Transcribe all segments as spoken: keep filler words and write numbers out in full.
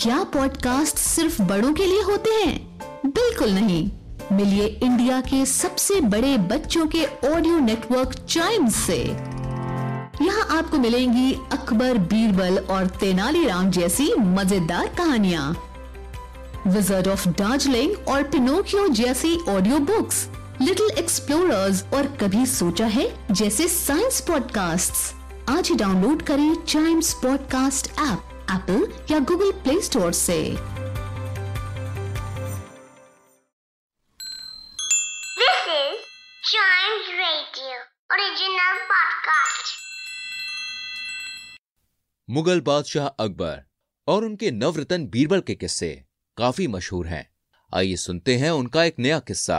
क्या पॉडकास्ट सिर्फ बड़ों के लिए होते हैं? बिल्कुल नहीं। मिलिए इंडिया के सबसे बड़े बच्चों के ऑडियो नेटवर्क चाइम्स से। यहाँ आपको मिलेंगी अकबर, बीरबल और तेनालीराम जैसी मजेदार कहानियाँ, विज़र्ड ऑफ दार्जिलिंग और पिनोकियो जैसी ऑडियो बुक्स, लिटिल एक्सप्लोरर्स और कभी सोचा है जैसे साइंस पॉडकास्ट्स। आज ही डाउनलोड करें चाइम्स पॉडकास्ट ऐप एप्पल या गूगल प्ले स्टोर से। This is Chimes Radio original podcast. Mughal बादशाह अकबर और उनके नवरत्न बीरबल के किस्से काफी मशहूर हैं। आइए सुनते हैं उनका एक नया किस्सा।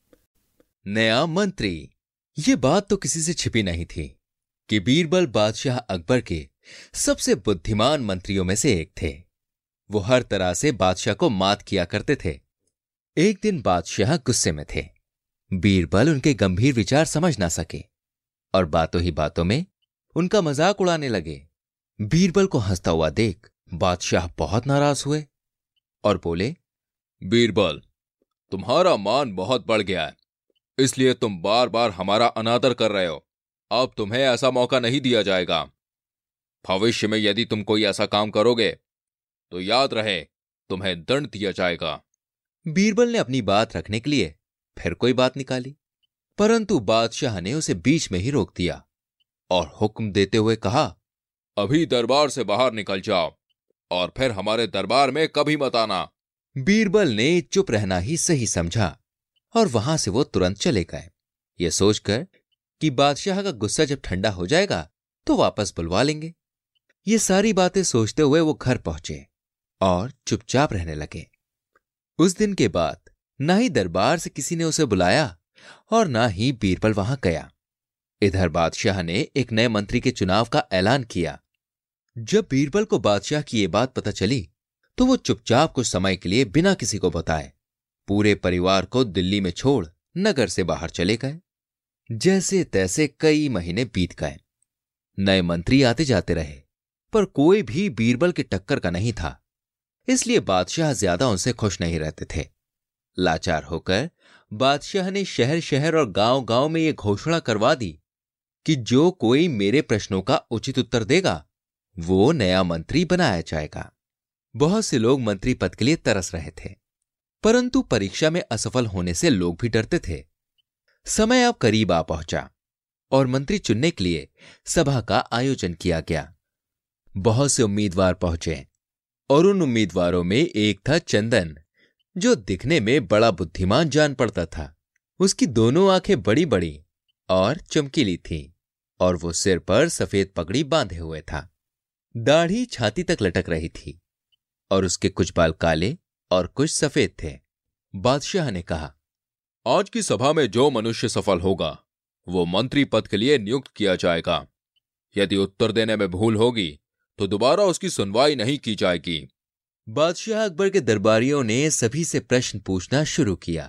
नया मंत्री। ये बात तो किसी से छिपी नहीं थी कि बीरबल बादशाह अकबर के सबसे बुद्धिमान मंत्रियों में से एक थे। वो हर तरह से बादशाह को मात किया करते थे। एक दिन बादशाह गुस्से में थे। बीरबल उनके गंभीर विचार समझ ना सके और बातों ही बातों में उनका मजाक उड़ाने लगे। बीरबल को हंसता हुआ देख बादशाह बहुत नाराज हुए और बोले, बीरबल, तुम्हारा मान बहुत बढ़ गया है, इसलिए तुम बार बार हमारा अनादर कर रहे हो। अब तुम्हें ऐसा मौका नहीं दिया जाएगा। भविष्य में यदि तुम कोई ऐसा काम करोगे तो याद रहे, तुम्हें दंड दिया जाएगा। बीरबल ने अपनी बात रखने के लिए फिर कोई बात निकाली, परंतु बादशाह ने उसे बीच में ही रोक दिया और हुक्म देते हुए कहा, अभी दरबार से बाहर निकल जाओ और फिर हमारे दरबार में कभी मत आना। बीरबल ने चुप रहना ही सही समझा और वहां से वो तुरंत चले गए, ये सोचकर कि बादशाह का गुस्सा जब ठंडा हो जाएगा तो वापस बुलवा लेंगे। ये सारी बातें सोचते हुए वो घर पहुंचे और चुपचाप रहने लगे। उस दिन के बाद ना ही दरबार से किसी ने उसे बुलाया और ना ही बीरबल वहां गया। इधर बादशाह ने एक नए मंत्री के चुनाव का ऐलान किया। जब बीरबल को बादशाह की ये बात पता चली तो वो चुपचाप कुछ समय के लिए बिना किसी को बताए पूरे परिवार को दिल्ली में छोड़ नगर से बाहर चले गए। जैसे तैसे कई महीने बीत गए। नए मंत्री आते जाते रहे, पर कोई भी बीरबल की टक्कर का नहीं था, इसलिए बादशाह ज्यादा उनसे खुश नहीं रहते थे। लाचार होकर बादशाह ने शहर शहर और गांव गांव में यह घोषणा करवा दी कि जो कोई मेरे प्रश्नों का उचित उत्तर देगा वो नया मंत्री बनाया जाएगा। बहुत से लोग मंत्री पद के लिए तरस रहे थे, परंतु परीक्षा में असफल होने से लोग भी डरते थे। समय अब करीब आ पहुंचा और मंत्री चुनने के लिए सभा का आयोजन किया गया। बहुत से उम्मीदवार पहुंचे और उन उम्मीदवारों में एक था चंदन, जो दिखने में बड़ा बुद्धिमान जान पड़ता था। उसकी दोनों आंखें बड़ी बड़ी और चमकीली थीं और वो सिर पर सफेद पगड़ी बांधे हुए था। दाढ़ी छाती तक लटक रही थी और उसके कुछ बाल काले और कुछ सफेद थे। बादशाह ने कहा, आज की सभा में जो मनुष्य सफल होगा वो मंत्री पद के लिए नियुक्त किया जाएगा। यदि उत्तर देने में भूल होगी तो दोबारा उसकी सुनवाई नहीं की जाएगी। बादशाह अकबर के दरबारियों ने सभी से प्रश्न पूछना शुरू किया।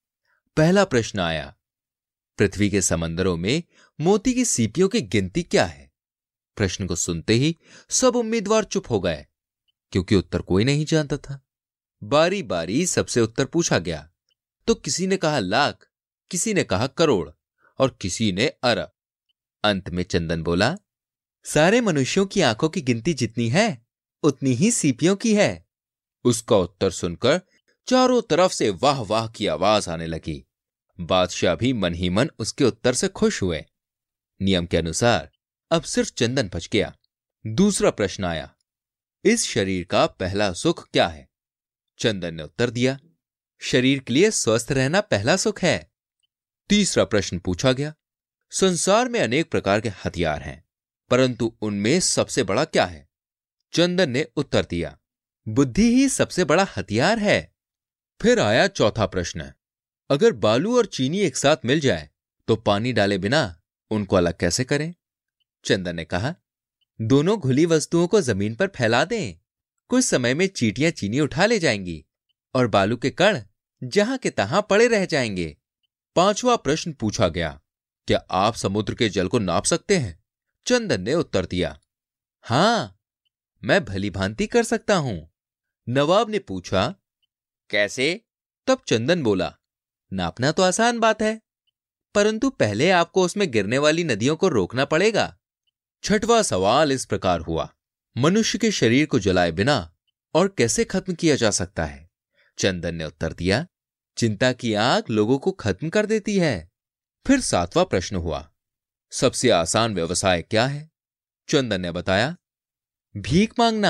पहला प्रश्न आया, पृथ्वी के समंदरों में मोती की सीपियों की गिनती क्या है? प्रश्न को सुनते ही सब उम्मीदवार चुप हो गए, क्योंकि उत्तर कोई नहीं जानता था। बारी बारी सबसे उत्तर पूछा गया तो किसी ने कहा लाख, किसी ने कहा करोड़ और किसी ने अरब। अंत में चंदन बोला, सारे मनुष्यों की आंखों की गिनती जितनी है उतनी ही सीपियों की है। उसका उत्तर सुनकर चारों तरफ से वाह वाह की आवाज आने लगी। बादशाह भी मन ही मन उसके उत्तर से खुश हुए। नियम के अनुसार अब सिर्फ चंदन बच गया। दूसरा प्रश्न आया, इस शरीर का पहला सुख क्या है? चंदन ने उत्तर दिया, शरीर के लिए स्वस्थ रहना पहला सुख है। तीसरा प्रश्न पूछा गया, संसार में अनेक प्रकार के हथियार हैं, परंतु उनमें सबसे बड़ा क्या है? चंदन ने उत्तर दिया, बुद्धि ही सबसे बड़ा हथियार है। फिर आया चौथा प्रश्न, अगर बालू और चीनी एक साथ मिल जाए तो पानी डाले बिना उनको अलग कैसे करें? चंदन ने कहा, दोनों घुली वस्तुओं को जमीन पर फैला दें, कुछ समय में चींटियां चीनी उठा ले जाएंगी और बालू के कण जहां के तहां पड़े रह जाएंगे। पांचवा प्रश्न पूछा गया, क्या आप समुद्र के जल को नाप सकते हैं? चंदन ने उत्तर दिया, हां, मैं भली भांति कर सकता हूं। नवाब ने पूछा, कैसे? तब चंदन बोला, नापना तो आसान बात है, परंतु पहले आपको उसमें गिरने वाली नदियों को रोकना पड़ेगा। छठवां सवाल इस प्रकार हुआ, मनुष्य के शरीर को जलाए बिना और कैसे खत्म किया जा सकता है? चंदन ने उत्तर दिया, चिंता की आग लोगों को खत्म कर देती है। फिर सातवां प्रश्न हुआ, सबसे आसान व्यवसाय क्या है? चंदन ने बताया, भीख मांगना।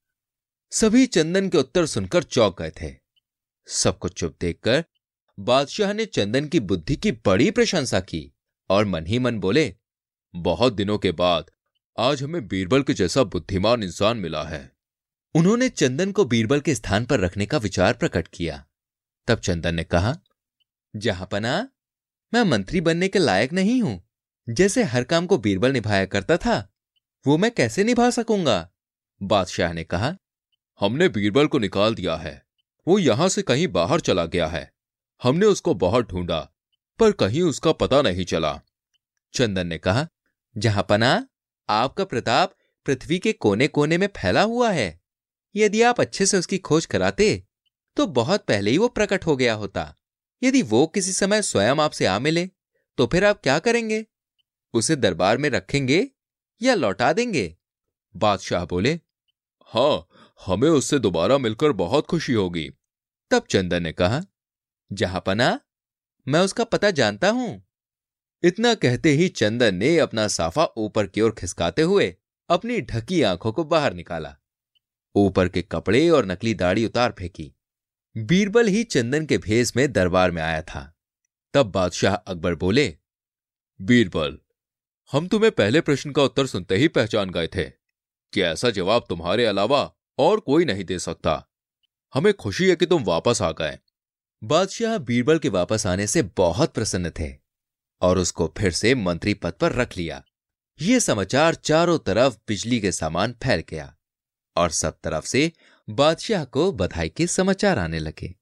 सभी चंदन के उत्तर सुनकर चौंक गए थे। सबको चुप देखकर बादशाह ने चंदन की बुद्धि की बड़ी प्रशंसा की और मन ही मन बोले, बहुत दिनों के बाद आज हमें बीरबल के जैसा बुद्धिमान इंसान मिला है। उन्होंने चंदन को बीरबल के स्थान पर रखने का विचार प्रकट किया। तब चंदन ने कहा, जहांपना, मैं मंत्री बनने के लायक नहीं हूं। जैसे हर काम को बीरबल निभाया करता था, वो मैं कैसे निभा सकूंगा? बादशाह ने कहा, हमने बीरबल को निकाल दिया है। वो यहां से कहीं बाहर चला गया है। हमने उसको बहुत ढूंढा, पर कहीं उसका पता नहीं चला। चंदन ने कहा, जहांपना, आपका प्रताप पृथ्वी के कोने कोने में फैला हुआ है। यदि आप अच्छे से उसकी खोज कराते तो बहुत पहले ही वो प्रकट हो गया होता। यदि वो किसी समय स्वयं आपसे आ मिले तो फिर आप क्या करेंगे? उसे दरबार में रखेंगे या लौटा देंगे? बादशाह बोले, हां, हमें उससे दोबारा मिलकर बहुत खुशी होगी। तब चंदन ने कहा, जहांपना, मैं उसका पता जानता हूं। इतना कहते ही चंदन ने अपना साफा ऊपर की ओर खिसकाते हुए अपनी ढकी आंखों को बाहर निकाला, ऊपर के कपड़े और नकली दाढ़ी उतार फेंकी। बीरबल ही चंदन के भेष में दरबार में आया था। तब बादशाह अकबर बोले, बीरबल, हम तुम्हें पहले प्रश्न का उत्तर सुनते ही पहचान गए थे कि ऐसा जवाब तुम्हारे अलावा और कोई नहीं दे सकता। हमें खुशी है कि तुम वापस आ गए। बादशाह बीरबल के वापस आने से बहुत प्रसन्न थे और उसको फिर से मंत्री पद पर रख लिया। यह समाचार चारों तरफ बिजली के समान फैल गया और सब तरफ से बादशाह को बधाई के समाचार आने लगे।